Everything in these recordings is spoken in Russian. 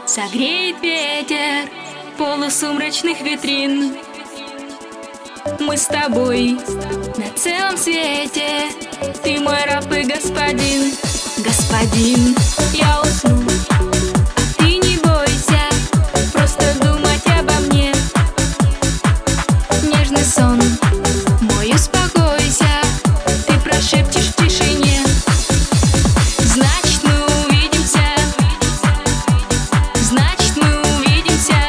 Согреет ветер полусумрачных витрин. Мы с тобой на целом свете. Ты мой раб и господин. Господин, я усну, а ты не бойся просто думать обо мне. Нежный сон мой, успокойся. Ты прошепчешь в тишине. Значит, мы увидимся. Значит, мы увидимся.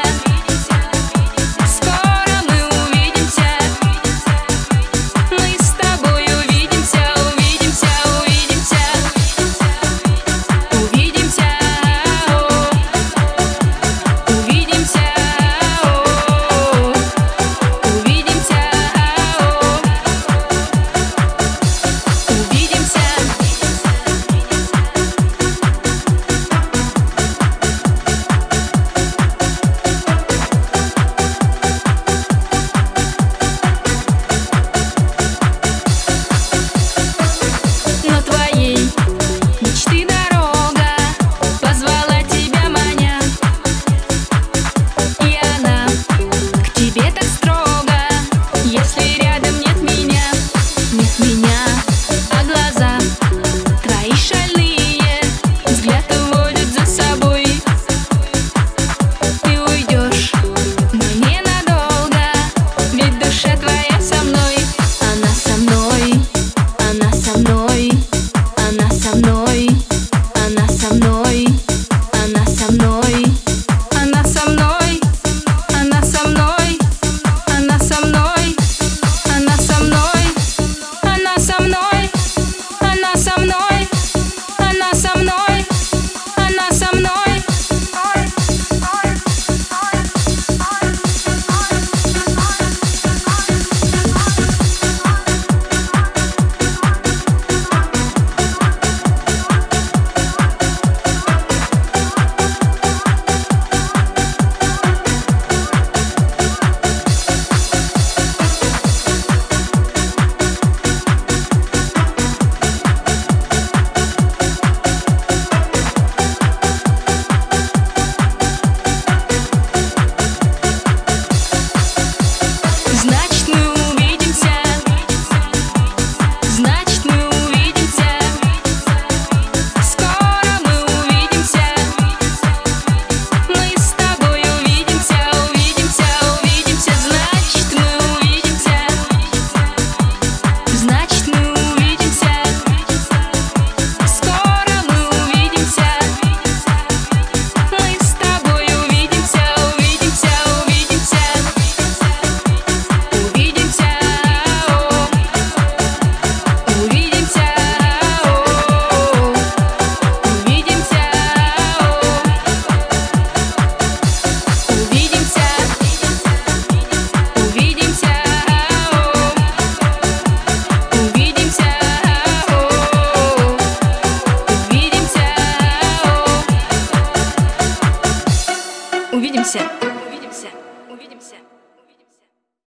Скоро мы увидимся. Мы с тобой увидимся, увидимся, увидимся. Увидимся, увидимся, увидимся, увидимся. Но твоей мечты дорога позвала тебя, маня, и она к тебе так строго. Если рядом нет меня, а глаза твои шальные взгляд уводят за собой. Ты уйдешь, но ненадолго, ведь душа твоя со мной. Она со мной, она со мной, она со мной, она со мной, она со мной, она со мной, она со мной, она со мной, она со мной, она со мной, она со мной, она со мной, она со мной. Значит, мы увидимся. Значит, мы увидимся. Скоро мы увидимся. Мы с тобой увидимся, увидимся, увидимся. Значит, мы увидимся. Значит, мы увидимся. Скоро мы увидимся. Мы с тобой увидимся, увидимся, увидимся. Увидимся, увидимся, увидимся, увидимся, увидимся, увидимся, увидимся, увидимся.